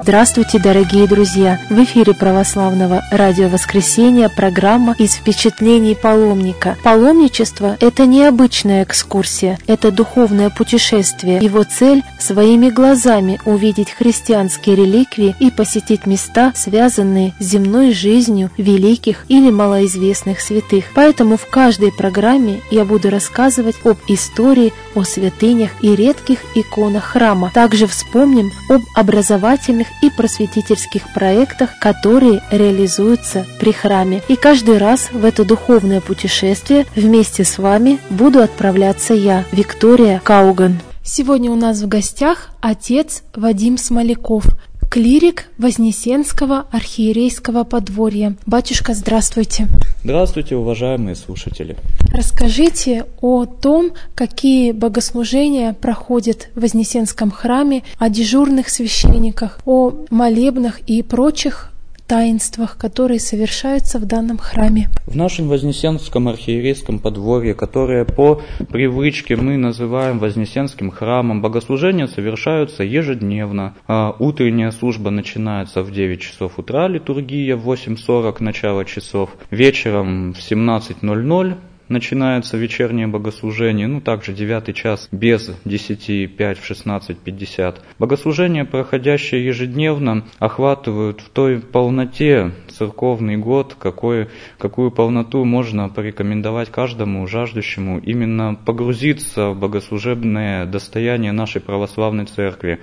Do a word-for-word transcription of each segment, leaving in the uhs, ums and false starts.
Здравствуйте, дорогие друзья! В эфире Православного радио Воскресения программа «Из впечатлений паломника». Паломничество – это необычная экскурсия, это духовное путешествие. Его цель – своими глазами увидеть христианские реликвии и посетить места, связанные с земной жизнью великих или малоизвестных святых. Поэтому в каждой программе я буду рассказывать об истории, о святынях и редких иконах храма. Также вспомним об образовательных и просветительских проектах, которые реализуются при храме. И каждый раз в это духовное путешествие вместе с вами буду отправляться я, Виктория Кауган. Сегодня у нас в гостях отец Вадим Смоляков, клирик Вознесенского архиерейского подворья. Батюшка, здравствуйте. Здравствуйте, уважаемые слушатели. Расскажите о том, какие богослужения проходят в Вознесенском храме, о дежурных священниках, о молебнах и прочих таинствах, которые совершаются в данном храме. В нашем Вознесенском архиерейском подворье, которое по привычке мы называем Вознесенским храмом, богослужения совершаются ежедневно. Утренняя служба начинается в девять часов утра, литургия в восемь сорок, начало часов. Вечером в семнадцать ноль ноль начинается вечернее богослужение, ну также девятый час без десяти пять в шестнадцать пятьдесят. Богослужения, проходящие ежедневно, охватывают в той полноте церковный год, какой, какую полноту можно порекомендовать каждому жаждущему именно погрузиться в богослужебное достояние нашей православной церкви.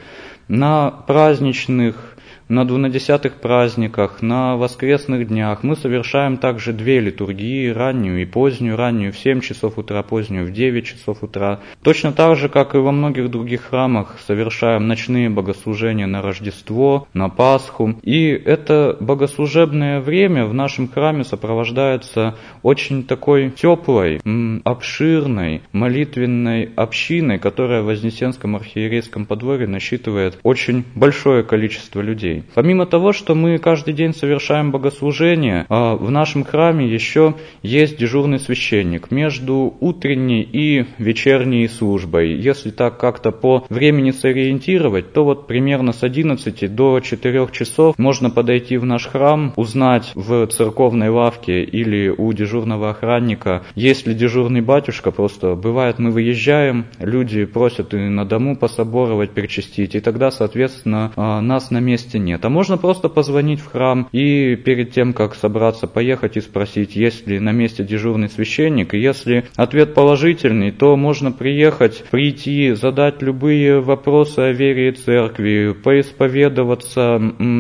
На праздничных На двунадесятых праздниках, на воскресных днях мы совершаем также две литургии, раннюю и позднюю, раннюю в семь часов утра, позднюю в девять часов утра. Точно так же, как и во многих других храмах, совершаем ночные богослужения на Рождество, на Пасху. И это богослужебное время в нашем храме сопровождается очень такой теплой, обширной, молитвенной общиной, которая в Вознесенском архиерейском подворье насчитывает очень большое количество людей. Помимо того, что мы каждый день совершаем богослужение, в нашем храме еще есть дежурный священник между утренней и вечерней службой. Если так как-то по времени сориентировать, то вот примерно с одиннадцати до четырёх часов можно подойти в наш храм, узнать в церковной лавке или у дежурного охранника, есть ли дежурный батюшка. Просто бывает, мы выезжаем, люди просят и на дому пособоровать, причастить, и тогда, соответственно, нас на месте нет. Нет. А можно просто позвонить в храм и перед тем, как собраться, поехать и спросить, есть ли на месте дежурный священник. И если ответ положительный, то можно приехать, прийти, задать любые вопросы о вере и церкви, поисповедоваться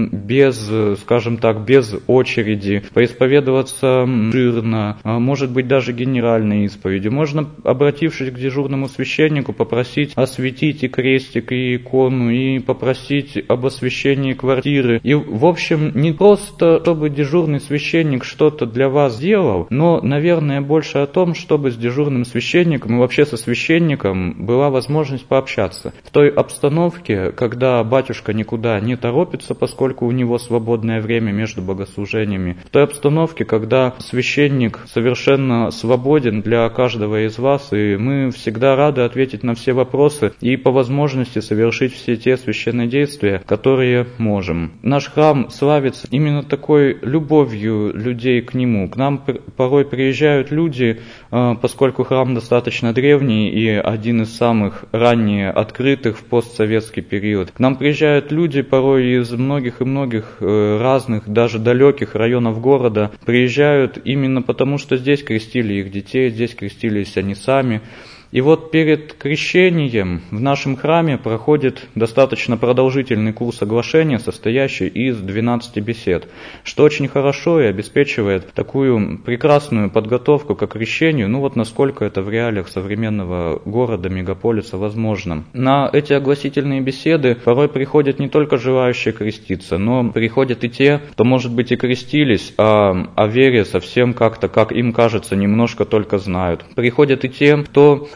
без, скажем так, без очереди, поисповедоваться жирно, может быть даже генеральной исповеди. Можно, обратившись к дежурному священнику, попросить осветить и крестик, и икону, и попросить об освящении квартиры. И, в общем, не просто, чтобы дежурный священник что-то для вас делал, но, наверное, больше о том, чтобы с дежурным священником и вообще со священником была возможность пообщаться. В той обстановке, когда батюшка никуда не торопится, поскольку у него свободное время между богослужениями, в той обстановке, когда священник совершенно свободен для каждого из вас, и мы всегда рады ответить на все вопросы и по возможности совершить все те священнодействия, которые можем. Наш храм славится именно такой любовью людей к нему. К нам порой приезжают люди, поскольку храм достаточно древний и один из самых ранее открытых в постсоветский период. К нам приезжают люди порой из многих и многих разных, даже далеких районов города. Приезжают именно потому, что здесь крестили их детей, здесь крестились они сами. И вот перед крещением в нашем храме проходит достаточно продолжительный курс оглашения, состоящий из двенадцати бесед, что очень хорошо и обеспечивает такую прекрасную подготовку к крещению, ну вот насколько это в реалиях современного города, мегаполиса возможно. На эти огласительные беседы порой приходят не только желающие креститься, но приходят и те, кто, может быть, и крестились, а о вере совсем как-то, как им кажется, немножко только знают. Приходят и те, кто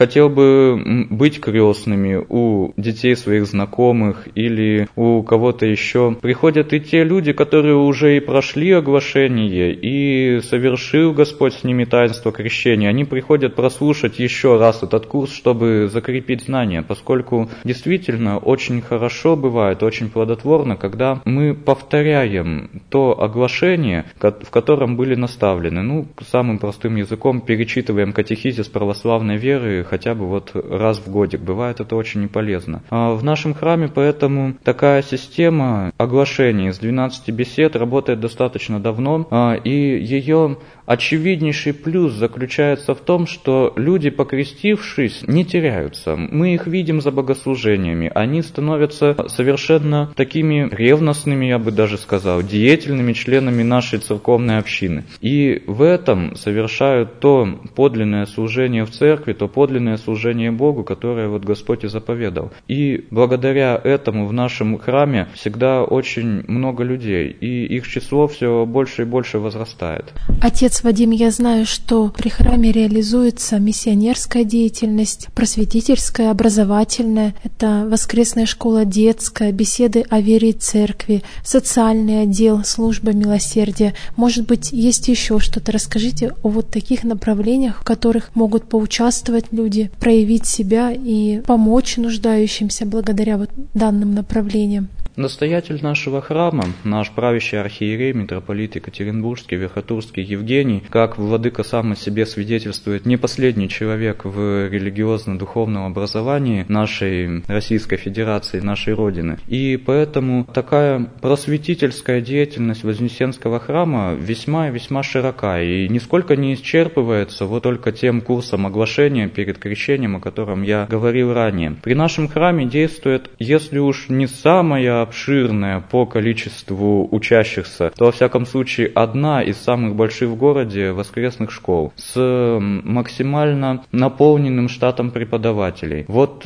хотел бы быть крестными у детей своих знакомых или у кого-то еще. Приходят и те люди, которые уже и прошли оглашение, и совершил Господь с ними таинство крещения. Они приходят прослушать еще раз этот курс, чтобы закрепить знания, поскольку действительно очень хорошо бывает, очень плодотворно, когда мы повторяем то оглашение, в котором были наставлены. Ну, самым простым языком перечитываем катехизис православной веры хотя бы вот раз в годик. Бывает это очень и полезно. А в нашем храме поэтому такая система оглашения из двенадцати бесед работает достаточно давно, и ее очевиднейший плюс заключается в том, что люди, покрестившись, не теряются. Мы их видим за богослужениями. Они становятся совершенно такими ревностными, я бы даже сказал, деятельными членами нашей церковной общины. И в этом совершают то подлинное служение в церкви, то подлинное служение Богу, которое вот Господь и заповедал. И благодаря этому в нашем храме всегда очень много людей, и их число все больше и больше возрастает. Отец Вадим, я знаю, что при храме реализуется миссионерская деятельность, просветительская, образовательная. Это воскресная школа детская, беседы о вере и церкви, социальный отдел, служба милосердия. Может быть, есть еще что-то? Расскажите о вот таких направлениях, в которых могут поучаствовать люди, проявить себя и помочь нуждающимся благодаря вот данным направлениям. Настоятель нашего храма, наш правящий архиерей, митрополит Екатеринбургский, Верхотурский Евгений, как владыка сам о себе свидетельствует, не последний человек в религиозно-духовном образовании нашей Российской Федерации, нашей Родины. И поэтому такая просветительская деятельность Вознесенского храма весьма и весьма широка и нисколько не исчерпывается вот только тем курсом оглашения перед крещением, о котором я говорил ранее. При нашем храме действует, если уж не самая обширная по количеству учащихся, то, во всяком случае, одна из самых больших в городе воскресных школ с максимально наполненным штатом преподавателей. Вот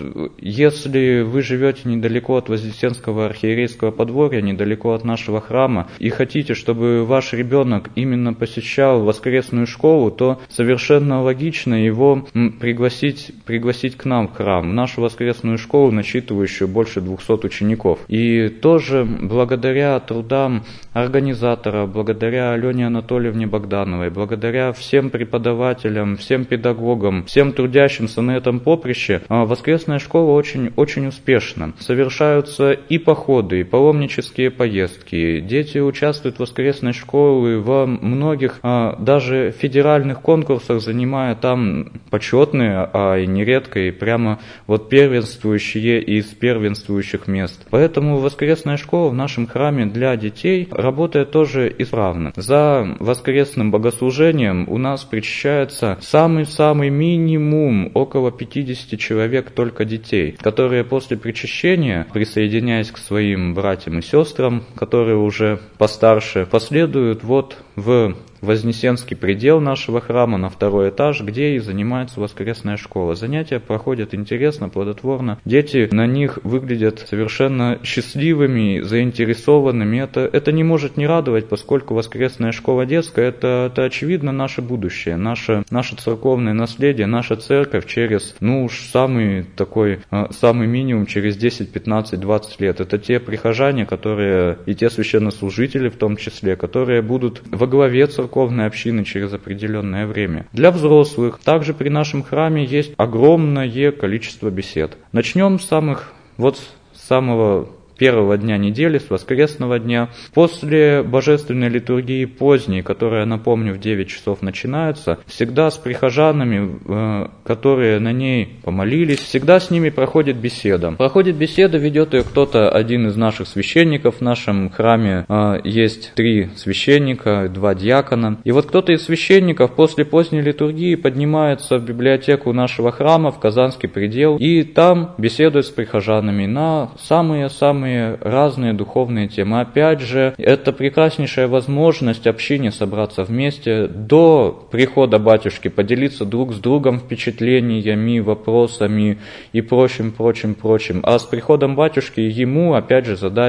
если вы живете недалеко от Вознесенского архиерейского подворья, недалеко от нашего храма, и хотите, чтобы ваш ребенок именно посещал воскресную школу, то совершенно логично его пригласить, пригласить к нам в храм, в нашу воскресную школу, насчитывающую больше двухсот учеников. И тоже благодаря трудам организатора, благодаря Алене Анатольевне Богдановой, благодаря всем преподавателям, всем педагогам, всем трудящимся на этом поприще, воскресная школа очень, очень успешна. Совершаются и походы, и паломнические поездки. Дети участвуют в воскресной школе во многих даже федеральных конкурсах, занимая там почетные, а и нередко и прямо вот первенствующие из первенствующих мест. Поэтому воскресная школа в нашем храме для детей работает тоже исправно. За воскресным богослужением у нас причащается самый-самый минимум, около пятидесяти человек только детей, которые после причащения, присоединяясь к своим братьям и сестрам, которые уже постарше, последуют вот в Вознесенский предел нашего храма на второй этаж, где и занимается воскресная школа. Занятия проходят интересно, плодотворно. Дети на них выглядят совершенно счастливыми, заинтересованными. Это, это не может не радовать, поскольку воскресная школа детская это, это очевидно наше будущее, наше, наше церковное наследие, наша церковь через, ну уж самый такой, самый минимум через десять, пятнадцать, двадцать лет. Это те прихожане, которые, и те священнослужители в том числе, которые будут во главе церковной церковной общины через определенное время. Для взрослых также при нашем храме есть огромное количество бесед. Начнем с самых, вот с самого первого дня недели, с воскресного дня. После божественной литургии поздней, которая, напомню, в девять часов начинается, всегда с прихожанами, которые на ней помолились, всегда с ними проходит беседа. Проходит беседа, ведет ее кто-то, один из наших священников. В нашем храме есть три священника, два диакона. И вот кто-то из священников после поздней литургии поднимается в библиотеку нашего храма, в Казанский предел, и там беседует с прихожанами на самые-самые разные духовные темы. Опять же, это прекраснейшая возможность общине собраться вместе, до прихода батюшки поделиться друг с другом впечатлениями, вопросами и прочим, прочим, прочим. А с приходом батюшки ему, опять же, задать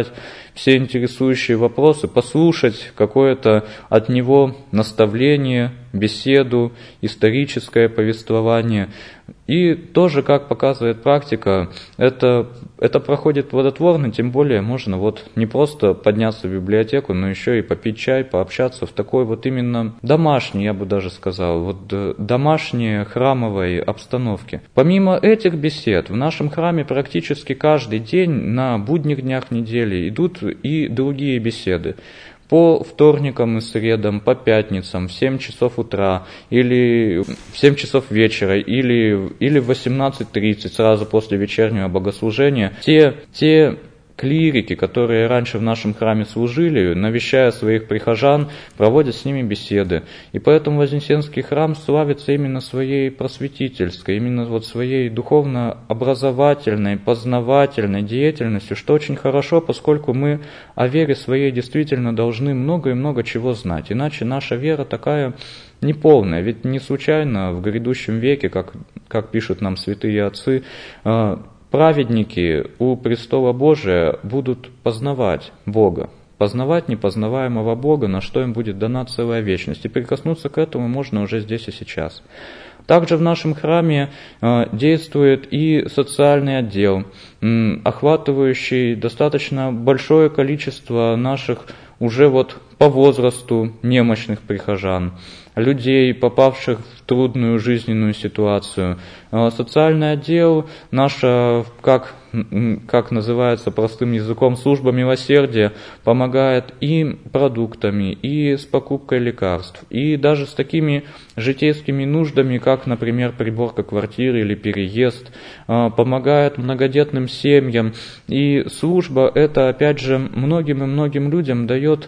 все интересующие вопросы, послушать какое-то от него наставление, беседу, историческое повествование. И тоже, как показывает практика, это, это проходит плодотворно, тем более можно вот не просто подняться в библиотеку, но еще и попить чай, пообщаться в такой вот именно домашней, я бы даже сказал, вот домашней храмовой обстановке. Помимо этих бесед, в нашем храме практически каждый день на будних днях недели идут и другие беседы. По вторникам и средам, по пятницам в семь часов утра или в семь часов вечера или, или в восемнадцать тридцать, сразу после вечернего богослужения, те, те клирики, которые раньше в нашем храме служили, навещая своих прихожан, проводят с ними беседы. И поэтому Вознесенский храм славится именно своей просветительской, именно вот своей духовно-образовательной, познавательной деятельностью, что очень хорошо, поскольку мы о вере своей действительно должны много и много чего знать. Иначе наша вера такая неполная. Ведь не случайно в грядущем веке, как, как пишут нам святые отцы, праведники у престола Божия будут познавать Бога, познавать непознаваемого Бога, на что им будет дана целая вечность. И прикоснуться к этому можно уже здесь и сейчас. Также в нашем храме действует и социальный отдел, охватывающий достаточно большое количество наших уже вот по возрасту немощных прихожан, людей, попавших в трудную жизненную ситуацию. Социальный отдел, наша, как, как называется простым языком, служба милосердия, помогает и продуктами, и с покупкой лекарств, и даже с такими житейскими нуждами, как, например, приборка квартиры или переезд, помогает многодетным семьям. И служба эта, опять же, многим и многим людям дает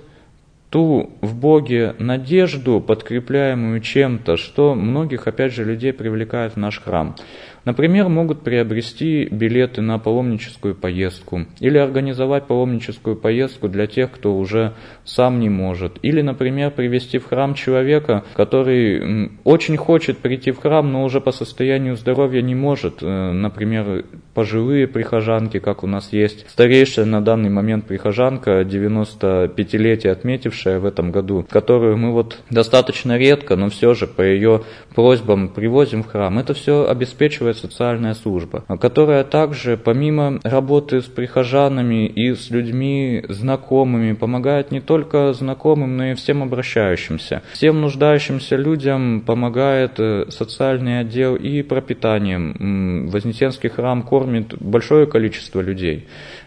ту в Боге надежду, подкрепляемую чем-то, что многих, опять же, людей привлекает в наш храм. Например, могут приобрести билеты на паломническую поездку или организовать паломническую поездку для тех, кто уже сам не может. Или, например, привести в храм человека, который очень хочет прийти в храм, но уже по состоянию здоровья не может. Например, пожилые прихожанки, как у нас есть старейшая на данный момент прихожанка, девяностопятилетие отметившая в этом году, которую мы вот достаточно редко, но все же по ее просьбам привозим в храм. Это все обеспечивает социальная служба, которая также, помимо работы с прихожанами и с людьми знакомыми, помогает не только знакомым, но и всем обращающимся. Всем нуждающимся людям помогает социальный отдел и пропитанием. Вознесенский храм кормит большое количество людей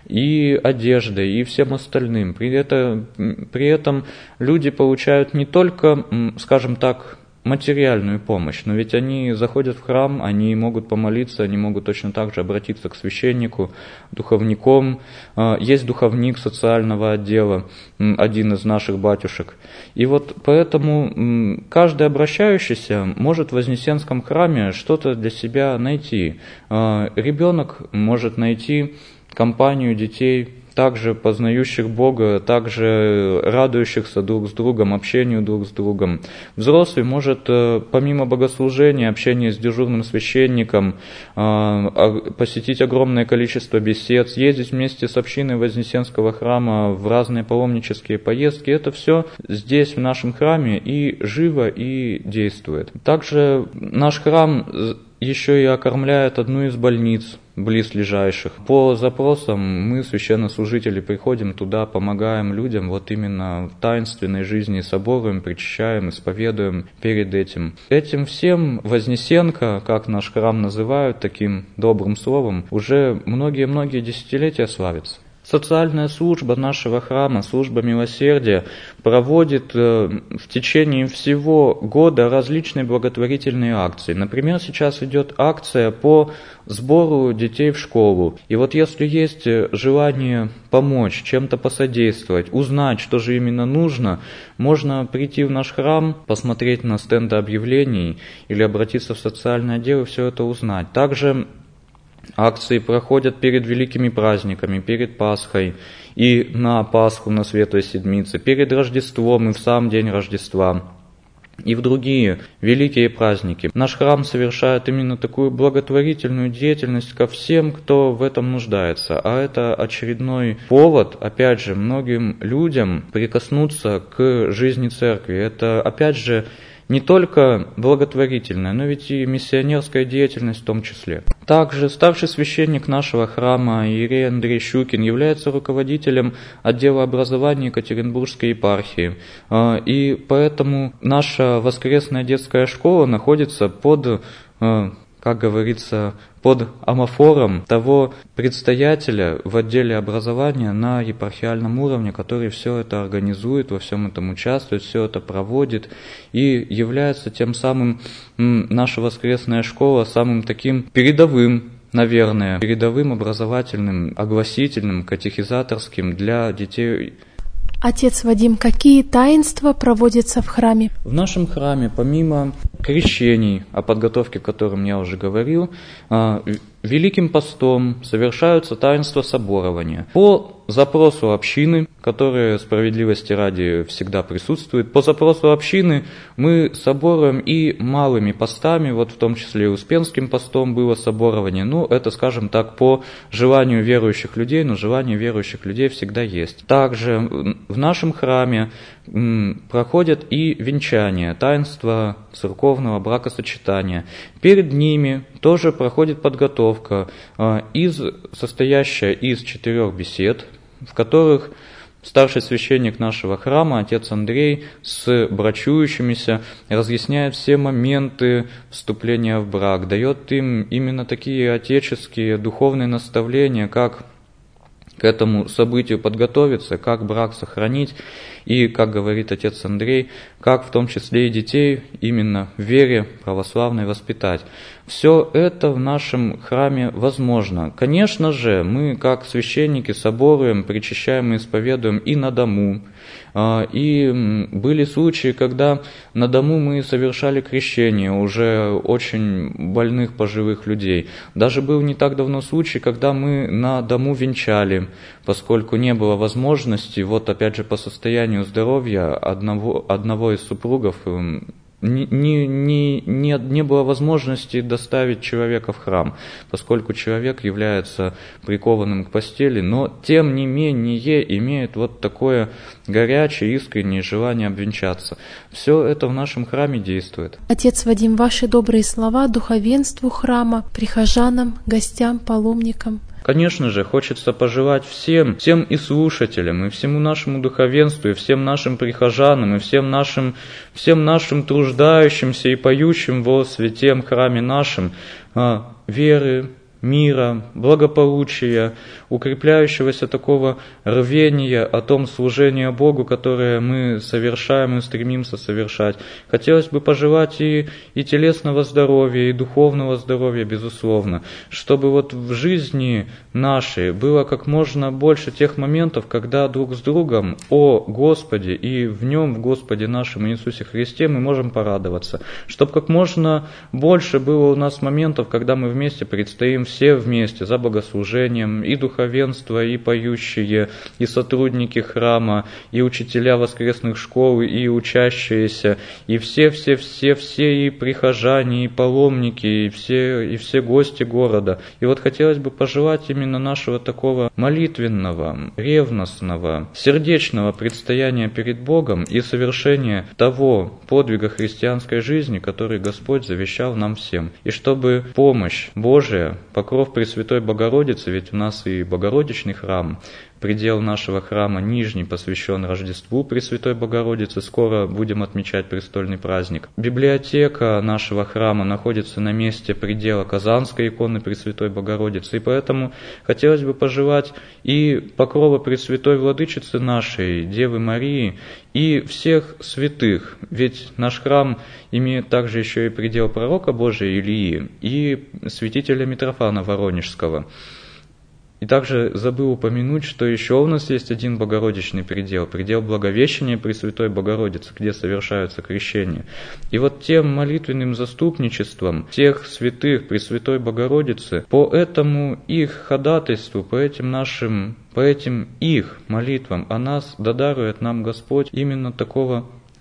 и одеждой, и всем остальным. При этом, при этом люди получают не только, скажем так, материальную помощь, но ведь они заходят в храм, они могут помолиться, они могут точно так же обратиться к священнику, духовникам. Есть духовник социального отдела, один из наших батюшек. И вот поэтому каждый обращающийся может в Вознесенском храме что-то для себя найти. Ребенок может найти компанию детей, также познающих Бога, также радующихся друг с другом, общению друг с другом. Взрослый может, помимо богослужения, общения с дежурным священником, посетить огромное количество бесед, съездить вместе с общиной Вознесенского храма в разные паломнические поездки. Это все здесь, в нашем храме, и живо, и действует. Также наш храм еще и окормляет одну из больниц близлежащих. По запросам мы, священнослужители, приходим туда, помогаем людям вот именно в таинственной жизни соборуем, причащаем, исповедуем перед этим. Этим всем Вознесенка, как наш храм называют таким добрым словом, уже многие-многие десятилетия славится. Социальная служба нашего храма, служба милосердия, проводит в течение всего года различные благотворительные акции. Например, сейчас идет акция по сбору детей в школу. И вот если есть желание помочь, чем-то посодействовать, узнать, что же именно нужно, можно прийти в наш храм, посмотреть на стенды объявлений или обратиться в социальный отдел и все это узнать. Также акции проходят перед великими праздниками, перед Пасхой и на Пасху, на Светлой Седмице, перед Рождеством и в сам день Рождества. и в другие великие праздники. Наш храм совершает именно такую благотворительную деятельность ко всем, кто в этом нуждается. А это очередной повод, опять же, многим людям прикоснуться к жизни церкви. Это, опять же, не только благотворительная, но ведь и миссионерская деятельность в том числе. Также старший священник нашего храма иерей Андрей Щукин является руководителем отдела образования Екатеринбургской епархии. И поэтому наша воскресная детская школа находится под, как говорится, под амофором того предстоятеля в отделе образования на епархиальном уровне, который все это организует, во всем этом участвует, все это проводит и является тем самым, наша воскресная школа, самым таким передовым, наверное, передовым образовательным, огласительным, катехизаторским для детей. Отец Вадим, какие таинства проводятся в храме? В нашем храме, помимо крещений, о подготовке к которым я уже говорил, Великим постом совершаются таинства соборования. По запросу общины, которая, справедливости ради, всегда присутствует, по запросу общины мы соборуем и малыми постами, вот в том числе и Успенским постом было соборование. Ну, это, скажем так, по желанию верующих людей, но желание верующих людей всегда есть. Также в нашем храме проходят и венчания, таинства церковного бракосочетания. Перед ними тоже проходит подготовка, из, состоящая из четырех бесед, в которых старший священник нашего храма, отец Андрей, с брачующимися разъясняет все моменты вступления в брак, дает им именно такие отеческие духовные наставления, как к этому событию подготовиться, как брак сохранить и, как говорит отец Андрей, как в том числе и детей именно в вере православной воспитать. Все это в нашем храме возможно. Конечно же, мы, как священники, соборуем, причащаем и исповедуем и на дому. И были случаи, когда на дому мы совершали крещение уже очень больных пожилых людей. Даже был не так давно случай, когда мы на дому венчали, поскольку не было возможности, вот опять же по состоянию здоровья одного, одного из супругов, Не, не, не, не, не было возможности доставить человека в храм, поскольку человек является прикованным к постели, но тем не менее имеет вот такое горячее, искреннее желание обвенчаться. Все это в нашем храме действует. Отец Вадим, ваши добрые слова духовенству храма, прихожанам, гостям, паломникам. Конечно же, хочется пожелать всем, всем и слушателям, и всему нашему духовенству, и всем нашим прихожанам, и всем нашим, всем нашим труждающимся и поющим во святем храме нашем веры, мира, благополучия, укрепляющегося такого рвения о том служении Богу, которое мы совершаем и стремимся совершать. Хотелось бы пожелать и, и телесного здоровья, и духовного здоровья, безусловно, чтобы вот в жизни нашей было как можно больше тех моментов, когда друг с другом о Господе и в Нем, в Господе нашем Иисусе Христе мы можем порадоваться. Чтобы как можно больше было у нас моментов, когда мы вместе предстоим все вместе за богослужением, и духовенство, и поющие, и сотрудники храма, и учителя воскресных школ, и учащиеся, и все-все-все-все, и прихожане, и паломники, и все, и все гости города. И вот хотелось бы пожелать именно нашего такого молитвенного, ревностного, сердечного предстояния перед Богом и совершения того подвига христианской жизни, который Господь завещал нам всем. И чтобы помощь Божия, покров Пресвятой Богородицы, ведь у нас и Богородичный храм, предел нашего храма Нижний посвящен Рождеству Пресвятой Богородицы, скоро будем отмечать престольный праздник. Библиотека нашего храма находится на месте предела Казанской иконы Пресвятой Богородицы, и поэтому хотелось бы пожелать и покрова Пресвятой Владычицы нашей, Девы Марии, и всех святых, ведь наш храм имеет также еще и предел пророка Божия Илии и святителя Митрофана Воронежского. И также забыл упомянуть, что еще у нас есть один богородичный предел, предел Благовещения Пресвятой Богородицы, где совершаются крещения. И вот тем молитвенным заступничеством тех святых Пресвятой Богородицы, по этому их ходатайству, по этим нашим, по этим их молитвам о нас додарует нам Господь именно такого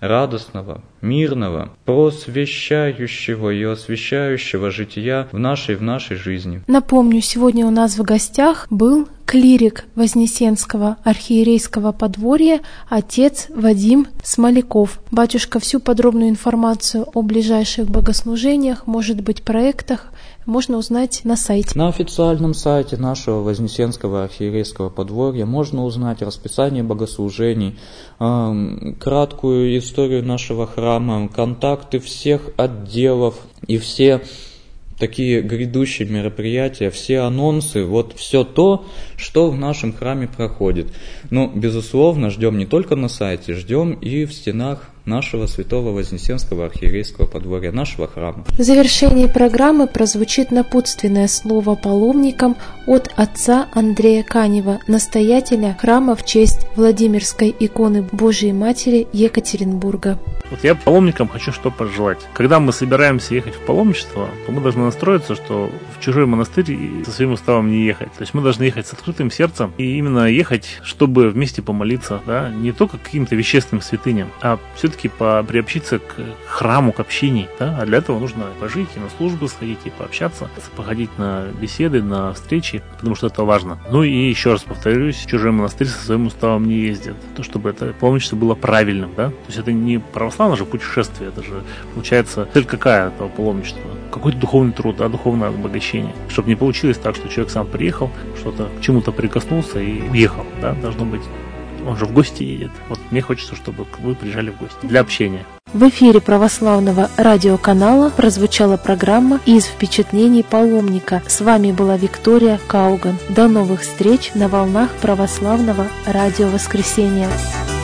радостного, мирного, просвещающего и освещающего жития в нашей в нашей жизни. Напомню, сегодня у нас в гостях был клирик Вознесенского архиерейского подворья отец Вадим Смоляков. Батюшка, всю подробную информацию о ближайших богослужениях, может быть, проектах, можно узнать на сайте. На официальном сайте нашего Вознесенского архиерейского подворья можно узнать расписание богослужений, краткую историю нашего храма, контакты всех отделов и все такие грядущие мероприятия, все анонсы, вот все то, что в нашем храме проходит. Но, безусловно, ждем не только на сайте, ждем и в стенах нашего святого Вознесенского архиерейского подворья, нашего храма. В завершении программы прозвучит напутственное слово паломникам от отца Андрея Канева, настоятеля храма в честь Владимирской иконы Божией Матери Екатеринбурга. Вот я паломникам хочу что пожелать. Когда мы собираемся ехать в паломничество, то мы должны настроиться, что в чужой монастырь со своим уставом не ехать. То есть мы должны ехать с открытым сердцем и именно ехать, чтобы вместе помолиться, да, не только к каким-то вещественным святыням, а все-таки по, приобщиться к храму, к общению, да, а для этого нужно пожить и на службы сходить, и пообщаться, походить на беседы, на встречи, потому что это важно. Ну и еще раз повторюсь, в чужой монастырь со своим уставом не ездят, то чтобы это паломничество было правильным, да, то есть это не православное же путешествие, это же получается цель какая этого паломничества, какой-то духовный труд, да, духовное обогащение, чтобы не получилось так, что человек сам приехал, что-то к чему-то прикоснулся и уехал, да, должно быть. Он же в гости едет. Вот мне хочется, чтобы вы приезжали в гости для общения. В эфире православного радиоканала прозвучала программа «Из впечатлений паломника». С вами была Виктория Кауган. До новых встреч на волнах православного радио «Воскресенье».